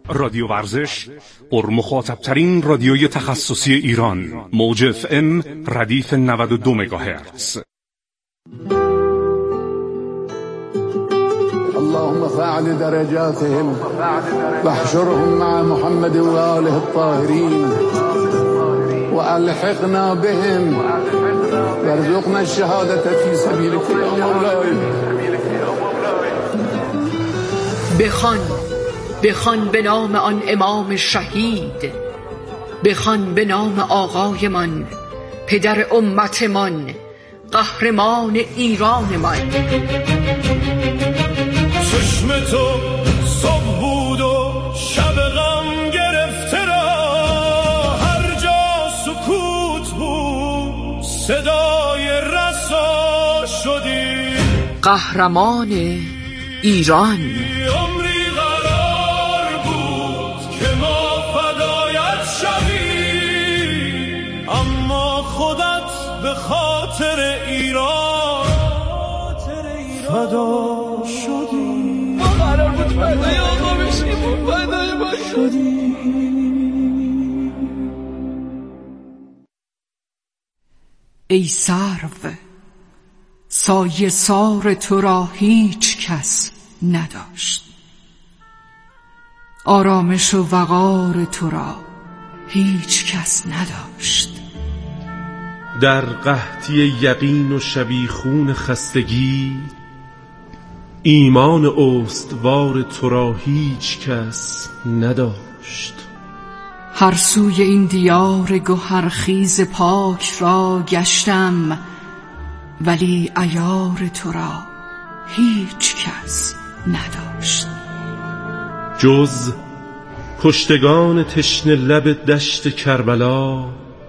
رادیو ورزش، پرمخاطبترین رادیوی تخصصی ایران، موج FM ردیف 92 مگاهرتز. اللهم فاعل درجاتهم واحشرهم مع محمد وآله الطاهرين والحقنا بهم وارزقنا الشهادة في سبيلك يا مولاي. بخوان به نام آن امام شهید، بخوان به نام آقایمان، پدر امتمان، قهرمان ایرانمان. چشم تو صبح بود و شب غم گرفته را، هر جا سکوت بود صدای رسا شدی. قهرمان ایران. عمری قرار بود که ما فدایت شویم، اما خودت به خاطر ایران فدا شدی. ما قرار بود فدای آقا بشیم و فدای ما شدی. ای سرو، سایه سار تو را هیچ کس نداشت، آرامش و وقار تو را هیچ کس نداشت. در قحطی یقین و شبیخون خستگی، ایمان استوار تو را هیچ کس نداشت. هر سوی این دیار گوهرخیز پاک را گشتم، ولی عیار تو را هیچ کس نداشت. جز کشتگان تشنه لب دشت کربلا،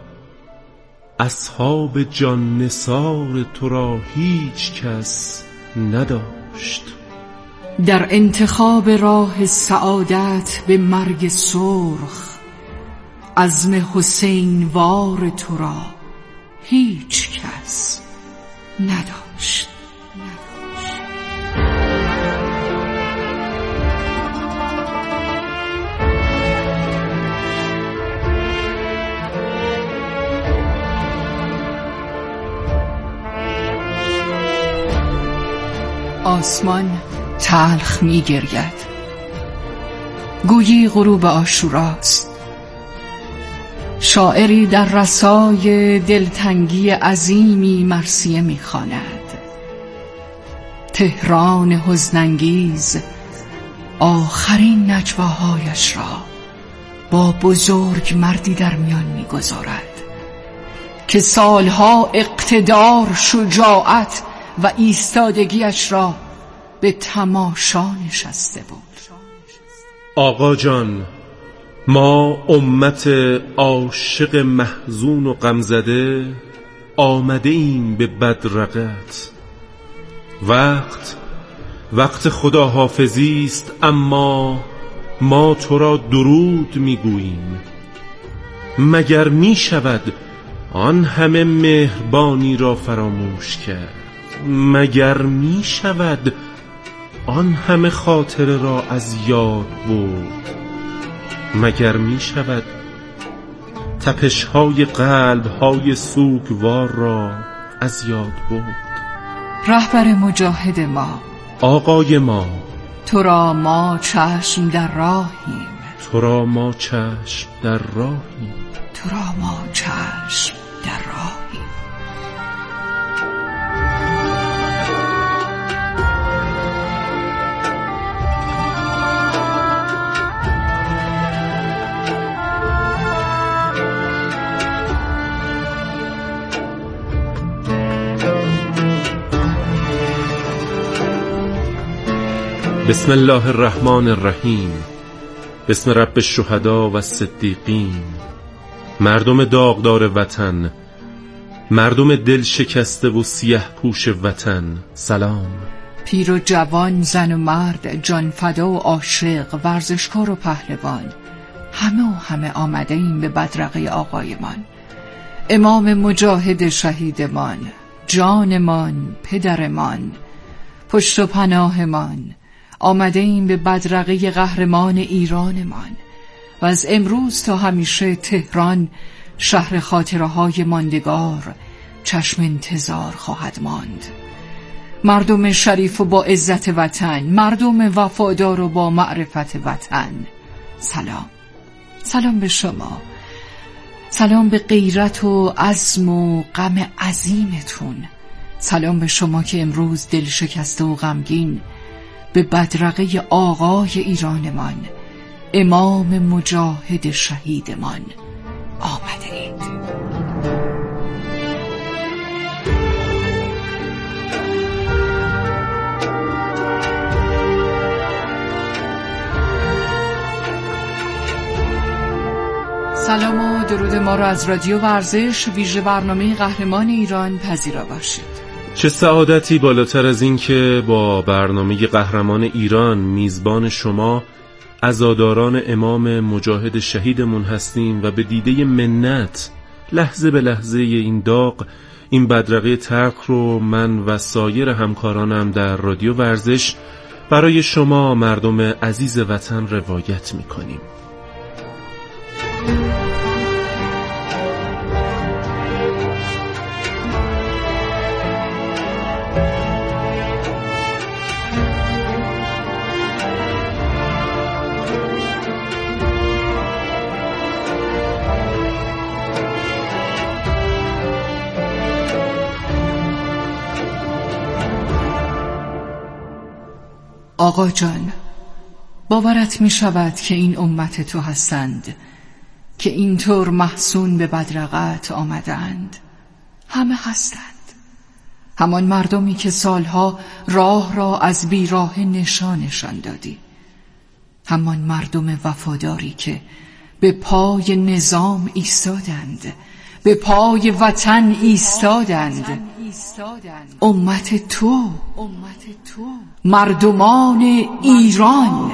اصحاب جان نثار تو را هیچ کس نداشت. در انتخاب راه سعادت به مرگ سرخ، عزم حسین وار تو را هیچ کس نداشت. آسمان تلخ می گرید، گویی غروب عاشوراست. شاعری در رسای دلتنگی عظیمی مرثیه می خواند. تهران حزن‌انگیز آخرین نجواهایش را با بزرگ مردی در میان می گذارد که سالها اقتدار، شجاعت و ایستادگیش را به تماشا نشسته بود. آقا جان، ما امت عاشق محزون و غمزده آمده ایم به بدرقت. وقت خداحافظی است، اما ما تو را درود میگوییم. مگر می شود آن همه مهربانی را فراموش کرد؟ مگر می شود آن همه خاطره را از یاد برد؟ مگر می شود تپش‌های قلب‌های سوگوار را از یاد برد؟ رهبر مجاهد ما، آقای ما، تو را ما چشم در راهیم، تو را ما چشم در راهیم، تو را ما چشم در راهیم. بسم الله الرحمن الرحیم. بسم رب الشهدا و الصدیقین. مردم داغدار وطن، مردم دل شکسته و سیه پوش وطن، سلام. پیر و جوان، زن و مرد، جان فدا و عاشق، ورزشکار و پهلوان، همه آمده ایم به بدرقه آقایمان، امام مجاهد شهیدمان، جانمان، پدرمان، پشت و پناهمان، آمده ایم به بدرقه قهرمان ایرانمان و از امروز تا همیشه تهران شهر خاطره‌های ماندگار چشم انتظار خواهد ماند. مردم شریف و با عزت وطن، مردم وفادار و با معرفت وطن، سلام به شما، سلام به غیرت و عزم و غم عظیمتون، سلام به شما که امروز دل شکسته و غمگین به بدرقه آقای ایرانمان، امام مجاهد شهیدمان آمده اید. سلام و درود ما را از رادیو ورزش ویژه برنامه قهرمان ایران پذیرا باشید. چه سعادتی بالاتر از این که با برنامه قهرمان ایران میزبان شما عزاداران امام مجاهد شهیدمون هستیم و به دیده منت لحظه به لحظه این داغ، این بدرقه تلخ رو من و سایر همکارانم در رادیو ورزش برای شما مردم عزیز وطن روایت میکنیم. آقا جان، باورت می شود که این امت تو هستند که اینطور محزون به بدرقت آمدند؟ همه هستند، همان مردمی که سالها راه را از بیراه نشانشان دادی، همان مردم وفاداری که به پای نظام ایستادند، به پای وطن ایستادند. امت تو، مردمان ایران.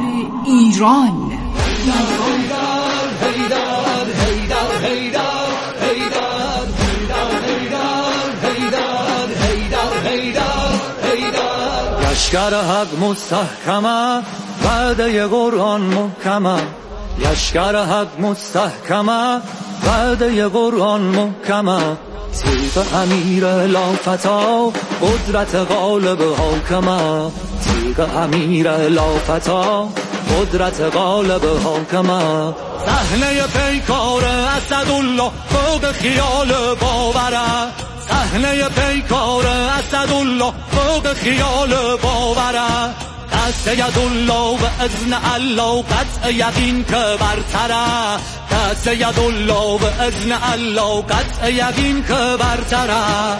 لشکر حق مستحکمه، وعده قرآن محکمه. لشکر حق مستحکمه، وعده قرآن محکمه. تیغ امیر لافتا، قدرت غالب حاکمه. تیغ امیر لافتا، قدرت غالب حاکمه. صحنه پیکار اسدالله فوق خیال باوره. صحنه پیکار اسدالله فوق خیال باوره. دست یدالله به اذن الله قطع یقین که برتره. دست یدالله به اذن الله قطع یقین که برتره.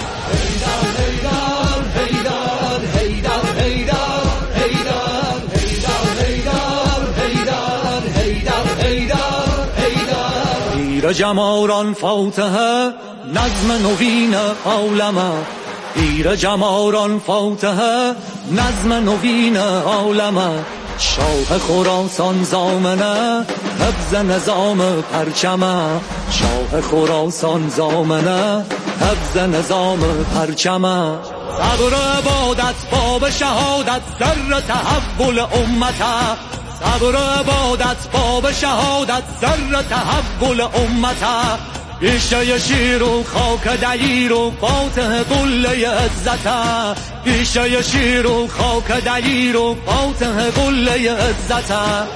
پیر جماران فاتحه، نظم نوین عالمه. پیر جماران فاتحه، نظم نوین عالمه. شاه خراسان زامنه، حفظ نظام پرچمه. شاه خراسان زامنه، حفظ نظام پرچمه. صبر عبادت باب شهادت، سر تحول امته. صبر عبادت باب شهادت، سر تحول امته. پیشه شیر و خاک دیر و فاتح قله عزته. پیشه شیر و خاک دیر و فاتح قله عزته.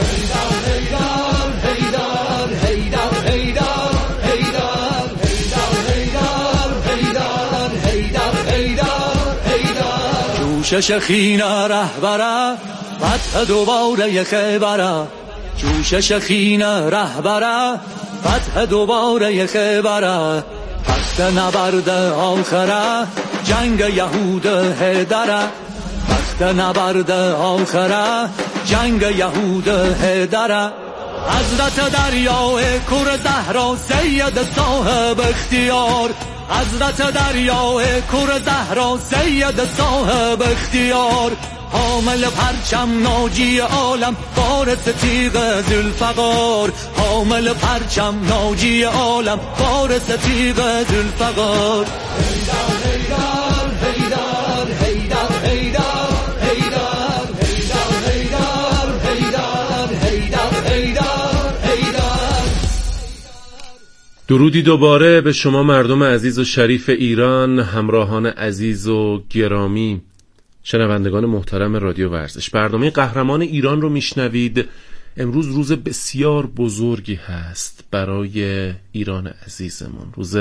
جوشش خین رهبره، فتح دوباره خیبره. جوشش خین رهبره، فتح دوباره خیبره. تخت نبرد آخره، جنگ یهود حیدره. تخت نبرد آخره، جنگ یهود حیدره. حضرت دریای کور زهرا، سید صاحب اختیار. حضرت دریای کور زهرا، سید صاحب اختیار. حامل پرچم ناجی عالم، وارث تیغ ذوالفقار. حامل پرچم ناجی عالم، وارث تیغ ذوالفقار. درودی دوباره به شما مردم عزیز و شریف ایران، همراهان عزیز و گرامی، شنوندگان محترم رادیو ورزش. برنامه قهرمان ایران رو میشنوید. امروز روز بسیار بزرگی هست برای ایران عزیزمون. روز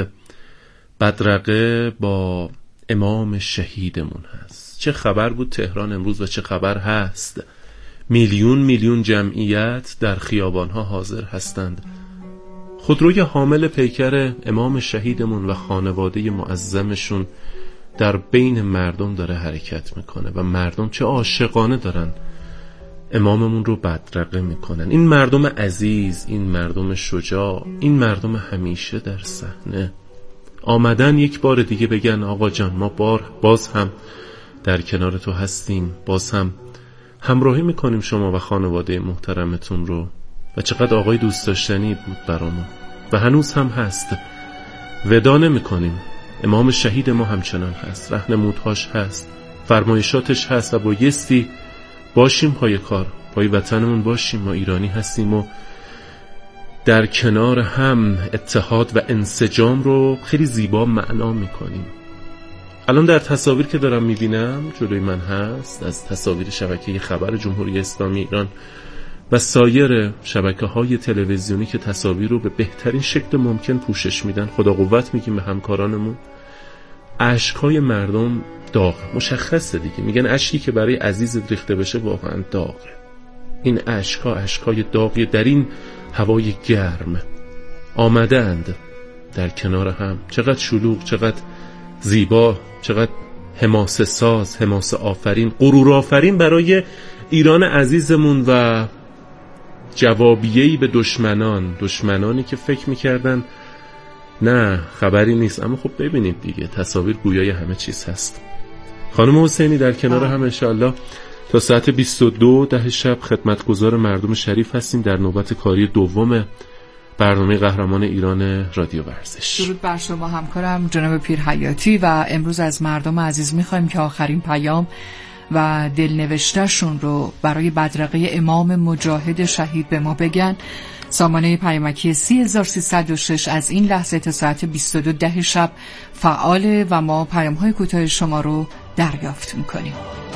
بدرقه با امام شهیدمون هست. چه خبر بود تهران امروز و چه خبر هست؟ میلیون جمعیت در خیابانها حاضر هستند. خودروی حامل پیکر امام شهیدمون و خانواده معظمشون در بین مردم داره حرکت میکنه و مردم چه عاشقانه دارن اماممون رو بدرقه میکنن. این مردم عزیز، این مردم شجاع، این مردم همیشه در صحنه آمدن یک بار دیگه بگن آقا جان ما باز هم در کنار تو هستیم، باز هم همراهی میکنیم شما و خانواده محترمتون رو. و چقدر آقای دوست داشتنی بود برامون و هنوز هم هست. ودا نمی‌کنیم. امام شهید ما همچنان هست، راهنمودهاش هست، فرمایشاتش هست و بایستی باشیم پای کار، پای وطنمون باشیم. ما ایرانی هستیم و در کنار هم اتحاد و انسجام رو خیلی زیبا معنا می‌کنیم. الان در تصاویر که دارم می‌بینم جلوی من هست، از تصاویر شبکه خبر جمهوری اسلامی ایران و سایر شبکه‌های تلویزیونی که تصاویر رو به بهترین شکل ممکن پوشش میدن. خدا قوت میگیم به همکارانمون. اشک‌های مردم داغ، مشخصه دیگه، میگن اشکی که برای عزیز ریخته بشه واقعا داغه. این اشک‌های داغی در این هوای گرم آمدند در کنار هم. چقدر شلوغ، چقدر زیبا، چقدر حماسه ساز، حماسه آفرین، غرور آفرین برای ایران عزیزمون و جوابیه‌ای به دشمنانی که فکر میکردن نه خبری نیست. اما خب ببینید دیگه، تصاویر گویای همه چیز هست. خانم حسینی در کنار هم انشالله تا ساعت 22 شب خدمتگزار مردم شریف هستیم در نوبت کاری دوم برنامه قهرمان ایران رادیو ورزش. درود بر شما همکارم جناب پیر حیاتی و امروز از مردم عزیز میخوایم که آخرین پیام و دلنوشته‌شون رو برای بدرقه امام مجاهد شهید به ما بگن. سامانه پیامکی 3306 از این لحظه تا ساعت 22 شب فعاله و ما پیام‌های کوتاه شما رو دریافت می‌کنیم.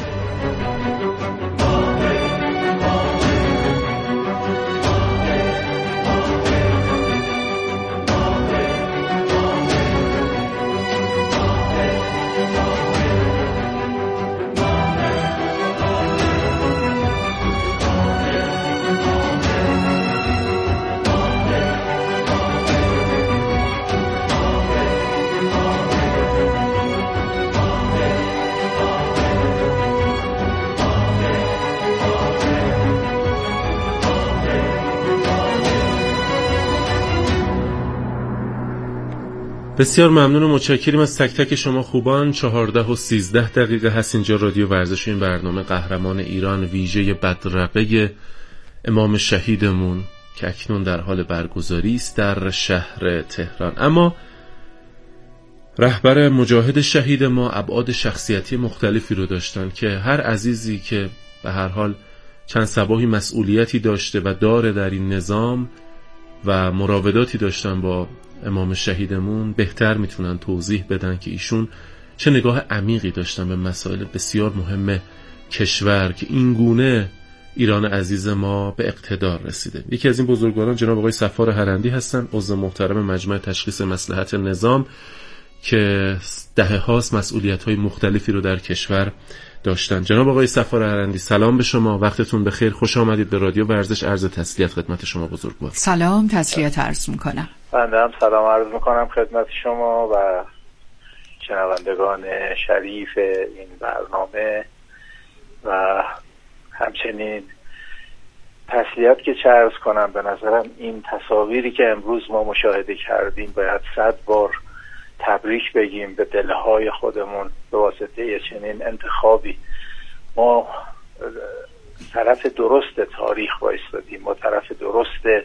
بسیار ممنون و متشکریم از تک تک شما خوبان. 14 و 13 دقیقه هست اینجا رادیو ورزش. این برنامه قهرمان ایران ویژه بدرقه امام شهیدمون که اکنون در حال برگزاری است در شهر تهران. اما رهبر مجاهد شهید ما ابعاد شخصیتی مختلفی رو داشتن که هر عزیزی که به هر حال چند صباحی مسئولیتی داشته و داره در این نظام و مراوداتی داشتن با امام شهیدمون بهتر میتونن توضیح بدن که ایشون چه نگاه عمیقی داشتن به مسائل بسیار مهم کشور که این گونه ایران عزیز ما به اقتدار رسیده. یکی از این بزرگواران جناب آقای صفار هرندی هستن، عضو محترم مجمع تشخیص مصلحت نظام که دهه‌هاست مسئولیت‌های مختلفی رو در کشور داشتن. جناب آقای صفار هرندی سلام به شما، وقتتون بخیر، خوش آمدید به رادیو ورزش. عرض تسلیت خدمت شما بزرگوار. سلام، تسلیت عرض میکنم. بنده هم سلام عرض میکنم خدمت شما و شنوندگان شریف این برنامه و همچنین تسلیت که چه عرض کنم. به نظرم این تصاویری که امروز ما مشاهده کردیم باید 100 بار تبریک بگیم به دلهای خودمون به واسطه چنین انتخابی. ما طرف درست تاریخ بایستادیم، ما طرف درست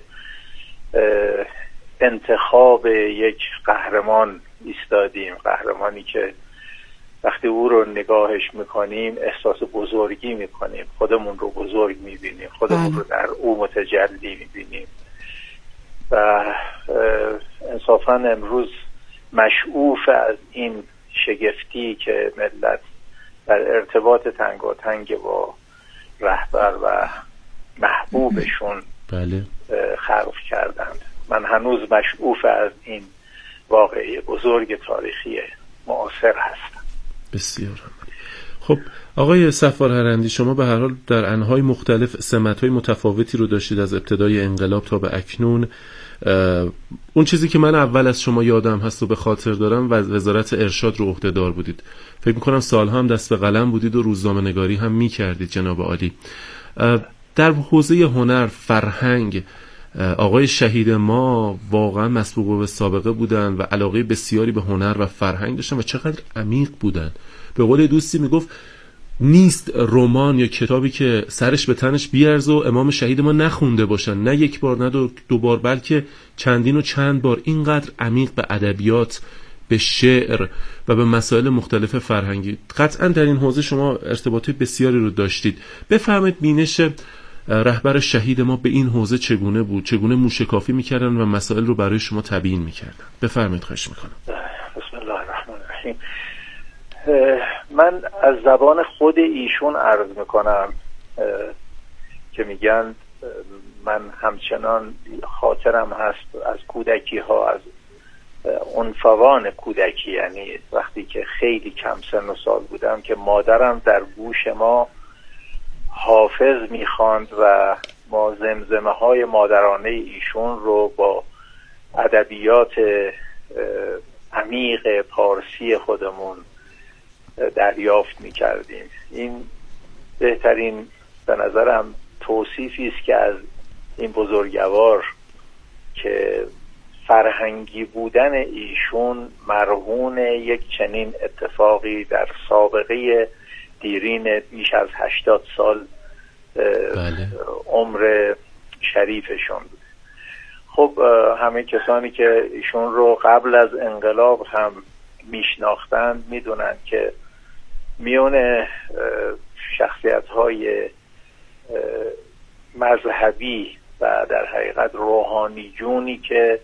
انتخاب یک قهرمان ایستادیم، قهرمانی که وقتی او رو نگاهش میکنیم احساس بزرگی میکنیم، خودمون رو بزرگ میبینیم، خودمون رو در او متجلی میبینیم و انصافا امروز مشعوف از این شگفتی که ملت در ارتباط تنگاتنگ با رهبر و محبوبشون بله خلق کردند. من هنوز مشعوف از این واقعه بزرگ تاریخی معاصر هستم. بسیار. خب آقای صفار هرندی، شما به هر حال در انهای مختلف سمت‌های متفاوتی رو داشتید از ابتدای انقلاب تا به اکنون. اون چیزی که من اول از شما یادم هست و به خاطر دارم وزارت ارشاد رو عهده‌دار بودید. فکر می‌کنم سال‌ها هم دست به قلم بودید و روزنامه‌نگاری هم می‌کردید جناب عالی. در حوزه هنر، فرهنگ، آقای شهید ما واقعا مسبوق به سابقه بودن و علاقه بسیاری به هنر و فرهنگ داشتن و چقدر عمیق بودن. به قول دوستی میگفت نیست رمان یا کتابی که سرش به تنش بیارزه و امام شهید ما نخونده باشن، نه یک بار نه دو بار، بلکه چندین و چند بار. اینقدر عمیق به ادبیات، به شعر و به مسائل مختلف فرهنگی. قطعا در این حوزه شما ارتباطی بسیاری رو داشتید. بفرمایید بینش رهبر شهید ما به این حوزه چگونه بود؟ چگونه موشکافی میکردن و مسائل رو برای شما تبیین میکردن؟ بفرمایید، خواهش میکنم. بسم الله الرحمن الرحیم. من از زبان خود ایشون عرض میکنم که میگن من همچنان خاطرم هست از کودکی ها، از عنفوان کودکی، یعنی وقتی که خیلی کم سن و سال بودم که مادرم در گوش ما حافظ میخواند و ما زمزمه های مادرانه ایشون رو با ادبیات عمیق پارسی خودمون دریافت میکردیم. این بهترین به نظرم توصیفی است که از این بزرگوار که فرهنگی بودن ایشون مرهون یک چنین اتفاقی در سابقه دیرین بیش از 80 سال بله. عمر شریفشون بود. خب همه کسانی که ایشون رو قبل از انقلاب هم میشناختند میدونند که میون شخصیت‌های مذهبی و در حقیقت روحانی جونی که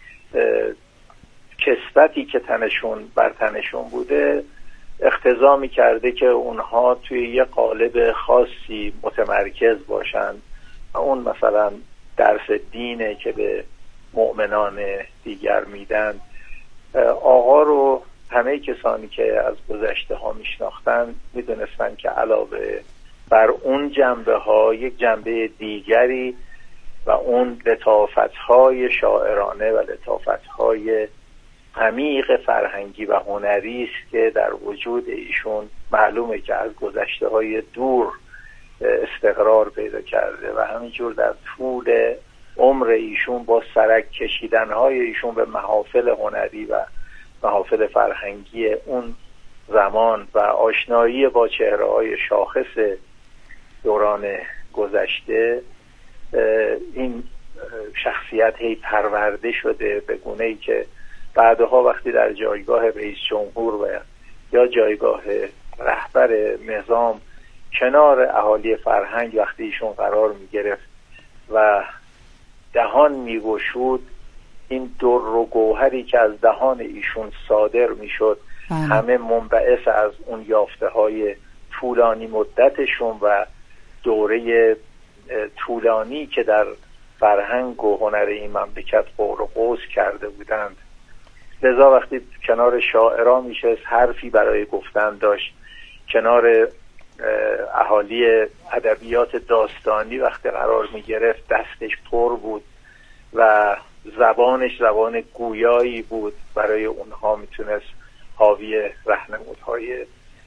کسبتی که بر تنشون بوده اقتضا می‌کرده که اونها توی یه قالب خاصی متمرکز باشن و اون مثلا درس دینه که به مؤمنان دیگر میدن. آقا رو همه کسانی که از گذشته ها میشناختن میدونستن که علاوه بر اون جنبه ها یک جنبه دیگری و اون لطافت های شاعرانه و لطافت های عمیق فرهنگی و هنری است که در وجود ایشون معلومه که از گذشته های دور استقرار پیدا کرده و همینجور در طول عمر ایشون با سرک کشیدن های ایشون به محافل هنری و محافل فرهنگی اون زمان و آشنایی با چهره های شاخص دوران گذشته، این شخصیت هی پرورده شده به گونه‌ای که بعدها وقتی در جایگاه رئیس جمهور و یا جایگاه رهبر نظام کنار اهالی فرهنگ وقتی ایشون قرار می گرفت و دهان می گشود، این در و گوهری که از دهان ایشون صادر می شد همه منبعث از اون یافته های طولانی مدتشون و دوره طولانی که در فرهنگ و هنر این مملکت قور و قوس کرده بودند. لذا وقتی کنار شاعران میشست حرفی برای گفتن داشت، کنار اهالی ادبیات داستانی وقتی قرار میگرفت دستش پر بود و زبانش زبان گویایی بود، برای اونها میتونست حاوی راهنمودهای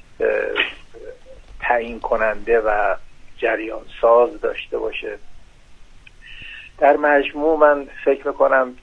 تعیین کننده و جریان ساز داشته باشه. در مجموع من فکر میکنم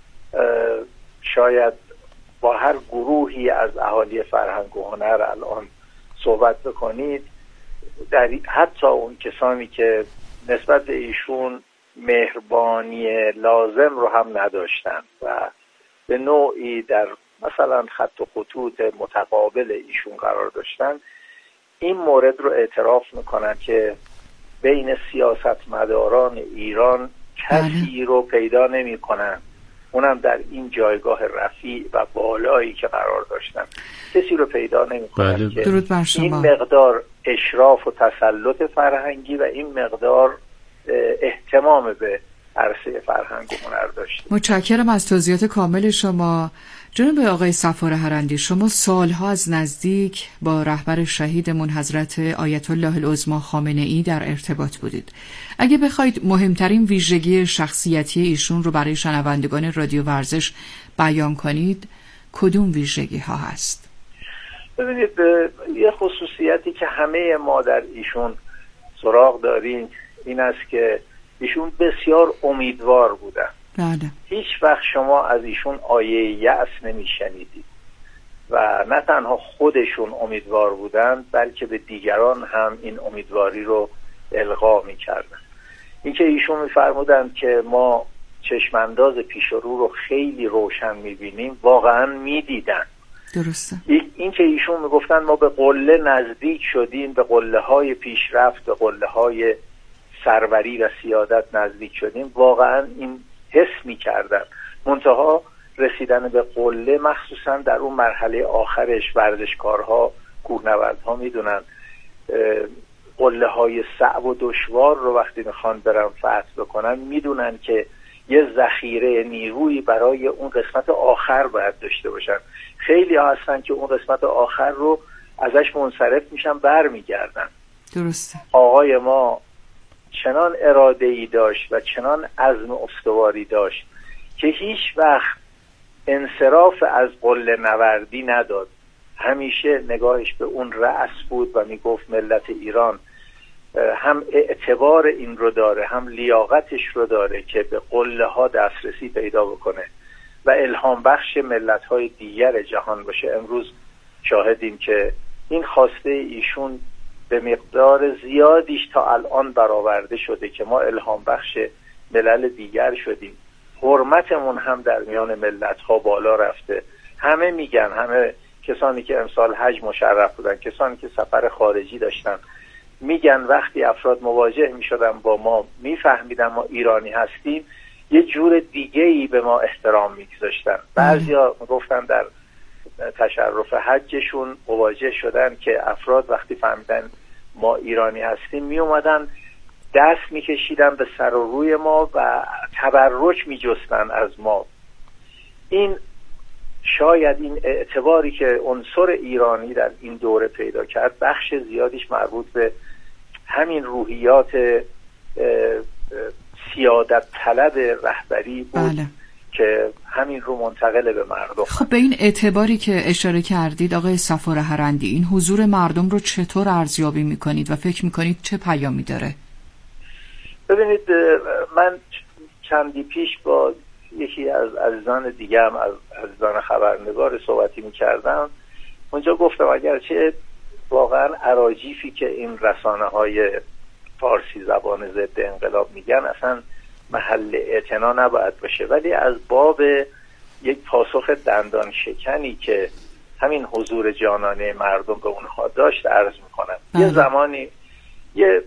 شاید با هر گروهی از اهالی فرهنگ و هنر الان صحبت بکنید، در حتی اون کسانی که نسبت به ایشون مهربانی لازم رو هم نداشتن و به نوعی در مثلا خط و خطوط متقابل ایشون قرار داشتن، این مورد رو اعتراف میکنن که بین سیاستمداران ایران کسی رو پیدا نمی کنن اونم در این جایگاه رفیع و بالایی که قرار داشتن، کسی رو پیدا نمی کنن که درود بر شما. این مقدار اشراف و تسلط فرهنگی و این مقدار اهتمام به عرصه فرهنگ و هنر داشته. متشکرم از توضیحات کامل شما. جناب آقای صفار هرندی، شما سالها از نزدیک با رهبر شهیدمون حضرت آیت الله العظمی خامنه ای در ارتباط بودید. اگه بخواید مهمترین ویژگی شخصیتی ایشون رو برای شنوندگان رادیو ورزش بیان کنید، کدوم ویژگی ها هست؟ ببینید، یه خصوصیتی که همه ما در ایشون سراغ داریم این است که ایشون بسیار امیدوار بودن. بله. هیچ وقت شما از ایشون آیه یأس نمیشنیدید و نه تنها خودشون امیدوار بودند بلکه به دیگران هم این امیدواری رو القا میکردن. اینکه ایشون میفرمودند که ما چشمانداز پیش رو رو خیلی روشن میبینیم، واقعا میدیدن. درسته. اینکه ایشون میگفتن ما به قله نزدیک شدیم، به قله های پیشرفت، به قله های سروری و سیادت نزدیک شدیم، واقعا این حس می‌کردن. منتها رسیدن به قله، مخصوصا در اون مرحله آخرش، ورزشکارها، کوهنوردها میدونن قله های صعب و دشوار رو وقتی میخوان برن فتح بکنن، میدونن که یه ذخیره نیرویی برای اون قسمت آخر باید داشته باشن. خیلی ها هستن که اون قسمت آخر رو ازش منصرف میشن، برمیگردن. درسته. آقای ما چنان اراده‌ای داشت و چنان عزم استواری داشت که هیچ وقت انصراف از قله نوردی نداد. همیشه نگاهش به اون رأس بود و میگفت ملت ایران هم اعتبار این رو داره، هم لیاقتش رو داره که به قله ها دسترسی پیدا بکنه و الهام بخش ملت های دیگر جهان باشه. امروز شاهدیم که این خواسته ایشون به مقدار زیادیش تا الان برآورده شده که ما الهام بخش ملل دیگر شدیم. حرمتمون هم در میان ملت ها بالا رفته. همه میگن، همه کسانی که امسال حج مشرف بودن، کسانی که سفر خارجی داشتن، میگن وقتی افراد مواجه میشدن با ما، میفهمیدن ما ایرانی هستیم، یه جور دیگه‌ای به ما احترام میگذاشتن. بعضیا گفتن در تشرف حجشون مواجه شدن که افراد وقتی فهمیدن ما ایرانی هستیم می اومدن دست میکشیدن به سر و روی ما و تبرک میجستن از ما. این شاید این اعتباری که عنصر ایرانی در این دوره پیدا کرد، بخش زیادیش مربوط به همین روحیات سیادت طلب رهبری بود. بله. که همین رو منتقل به مردم. خب به این اعتباری که اشاره کردید آقای صفار هرندی، این حضور مردم رو چطور ارزیابی میکنید و فکر میکنید چه پیامی داره؟ ببینید، من چندی پیش با یکی از عزیزان دیگه هم از عزیزان خبرنگار صحبتی میکردم. اونجا گفتم اگرچه واقعا اراجیفی که این رسانه های فارسی زبان ضد انقلاب میگن اصلا محل اعتنا نباید باشه، ولی از باب یک پاسخ دندان شکنی که همین حضور جانانه مردم به اونها داشت عرض میکنم. یه زمانی یه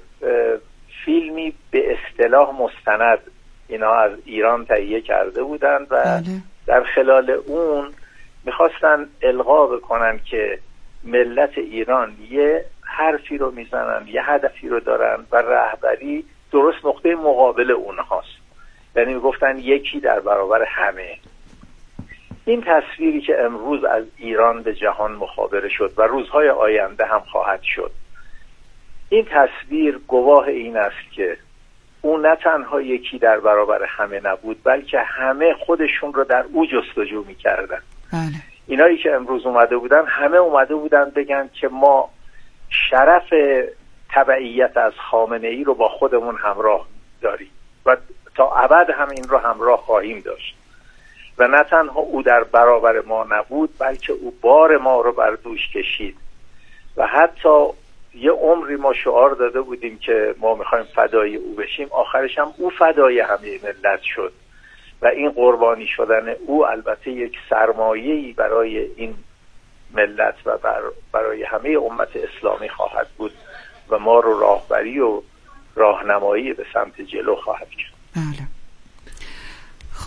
فیلمی به اصطلاح مستند اینا از ایران تهیه کرده بودن و در خلال اون میخواستن القا بکنن که ملت ایران یه حرفی رو میزنن، یه هدفی رو دارن و رهبری درست نقطه مقابل اونهاست. یعنی میگفتن یکی در برابر همه. این تصویری که امروز از ایران به جهان مخابره شد و روزهای آینده هم خواهد شد، این تصویر گواه این است که اون نه تنها یکی در برابر همه نبود، بلکه همه خودشون رو در او جستجو میکردن. اینایی که امروز اومده بودن، همه اومده بودن بگن که ما شرف تبعیت از خامنه ای رو با خودمون همراه داریم و تا ابد هم این رو همراه خواهیم داشت. و نه تنها او در برابر ما نبود، بلکه او بار ما رو بر دوش کشید و حتی یه عمری ما شعار داده بودیم که ما میخوایم فدای او بشیم، آخرش هم او فدای همه ملت شد و این قربانی شدن او البته یک سرمایه‌ای برای این ملت و برای همه امت اسلامی خواهد بود و ما رو راهبری و راهنمایی به سمت جلو خواهد کرد. بله.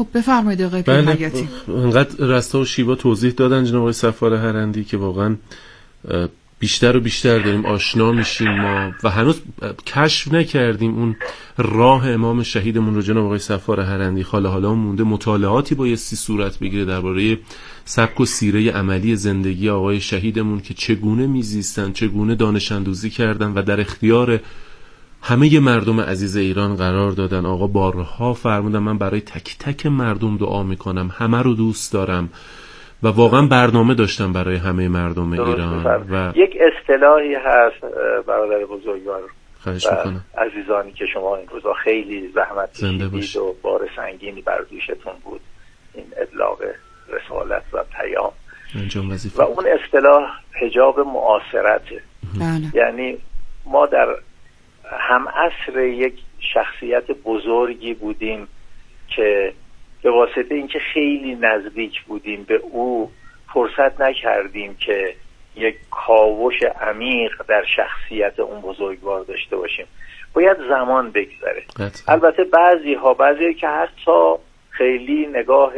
خب بفرمایید آقای پیرحیاتی. انقدر رستا و شیوا توضیح دادن جناب آقای صفار حرندی که واقعا بیشتر و بیشتر داریم آشنا میشیم ما و هنوز کشف نکردیم اون راه امام شهیدمون رو. جناب آقای صفار حرندی حالا مونده مطالعاتی بایستی صورت بگیره درباره سبک و سیره عملی زندگی آقای شهیدمون که چگونه میزیستن، چگونه دانش اندوزی کردن و در اختیار همه مردم عزیز ایران قرار دادن. آقا بارها فرمودن من برای تک تک مردم دعا میکنم، همه رو دوست دارم و واقعا برنامه داشتم برای همه مردم ایران. و یک اصطلاحی هست برادر بزرگوار خواهش میکنم عزیزانی که شما این روزا خیلی زحمت کشیدید و بار سنگینی بر دوشتون بود این ابلاغ رسالت و پیام انجام وظیفه، و اون اصطلاح حجاب معاصرته. یعنی ما در هم عصر یک شخصیت بزرگی بودیم که به واسطه اینکه خیلی نزدیک بودیم به او فرصت نکردیم که یک کاوش عمیق در شخصیت اون بزرگوار داشته باشیم. باید زمان بگذره. البته بعضی که حتی خیلی نگاه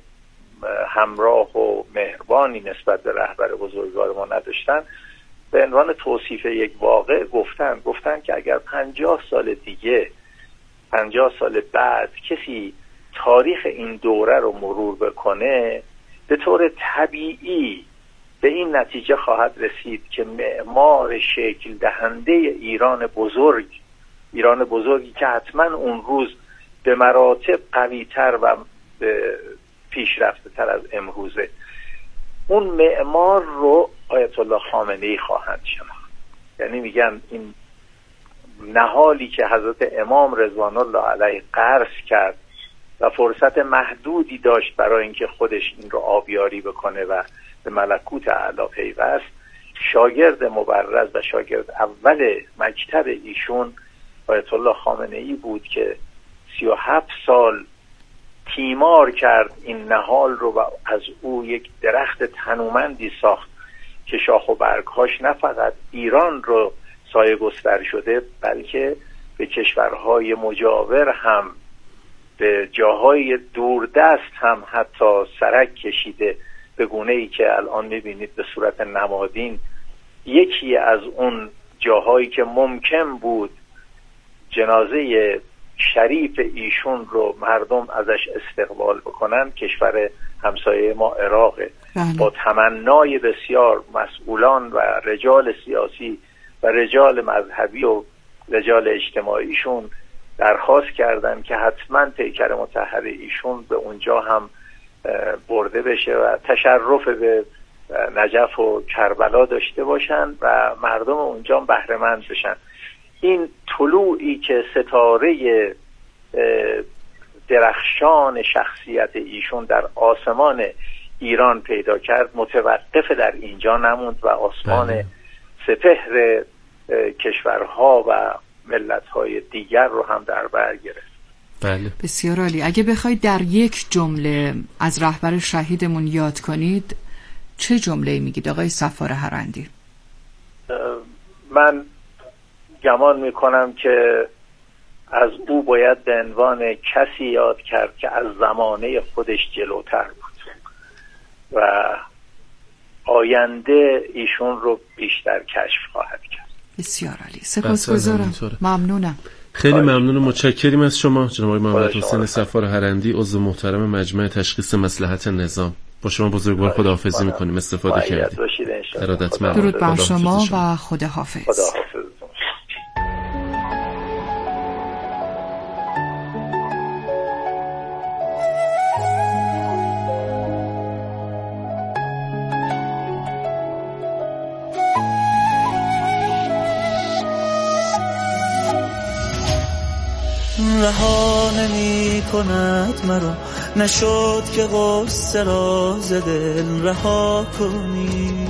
همراه و مهربانی نسبت به رهبر بزرگوار ما نداشتن، به عنوان توصیف یک واقع گفتن که اگر 50 سال دیگه 50 سال بعد کسی تاریخ این دوره رو مرور بکنه به طور طبیعی به این نتیجه خواهد رسید که معمار شکل دهنده ایران بزرگی که حتما اون روز به مراتب قوی‌تر و پیشرفته تر از امروزه، اون معمار رو آیت الله خامنه‌ای خواهند شناخت. یعنی میگن این نهالی که حضرت امام رضوان الله علیه غرس کرد و فرصت محدودی داشت برای اینکه خودش این رو آبیاری بکنه و به ملکوت اعلی پیوست، شاگرد مبرز و شاگرد اول مکتب ایشون آیت الله خامنه‌ای بود که 37 سال تیمار کرد این نهال رو و از او یک درخت تنومندی ساخت که شاخ و برگهاش نه فقط ایران رو سایه گستر شده بلکه به کشورهای مجاور هم، به جاهای دوردست هم حتی سرک کشیده، به گونه‌ای که الان می‌بینید به صورت نمادین یکی از اون جاهایی که ممکن بود جنازه شریف ایشون رو مردم ازش استقبال بکنن کشور همسایه ما عراقه. با تمنای بسیار مسئولان و رجال سیاسی و رجال مذهبی و رجال اجتماعیشون درخواست کردن که حتما پیکر مطهر ایشون به اونجا هم برده بشه و تشرف به نجف و کربلا داشته باشن و مردم اونجا بهره مند بشن. این طلوعی که ستاره درخشان شخصیت ایشون در آسمان ایران پیدا کرد متوقف در اینجا نموند و آسمان سپهر کشورها و ملت‌های دیگر رو هم در بر گرفت. بله. بسیار عالی. اگه بخواید در یک جمله از رهبر شهیدمون یاد کنید چه جمله‌ای میگید آقای صفار حرندی؟ من گمان میکنم که از او باید به عنوان کسی یاد کرد که از زمانه خودش جلوتر بود و آینده ایشون رو بیشتر کشف خواهد کرد. بسیار عالی. سپاسگزارم. ممنونم. خیلی ممنون و متشکریم از شما جناب آقای محمد حسین صفار حرندی، عضو محترم مجمع تشخیص مصلحت نظام. با شما بزرگوار خداحافظی میکنیم. استفاده کردید. ارادتمند. درود بر شما و خداحافظ. رها نمی کند مرا، نشد که غصه را ز دل رها کنی.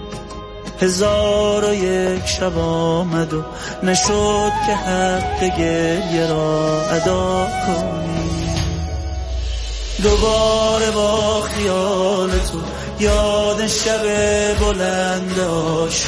1001 شب آمد و نشد که حق گریه را ادا کنی. دوباره با خیال تو یاد شب بلند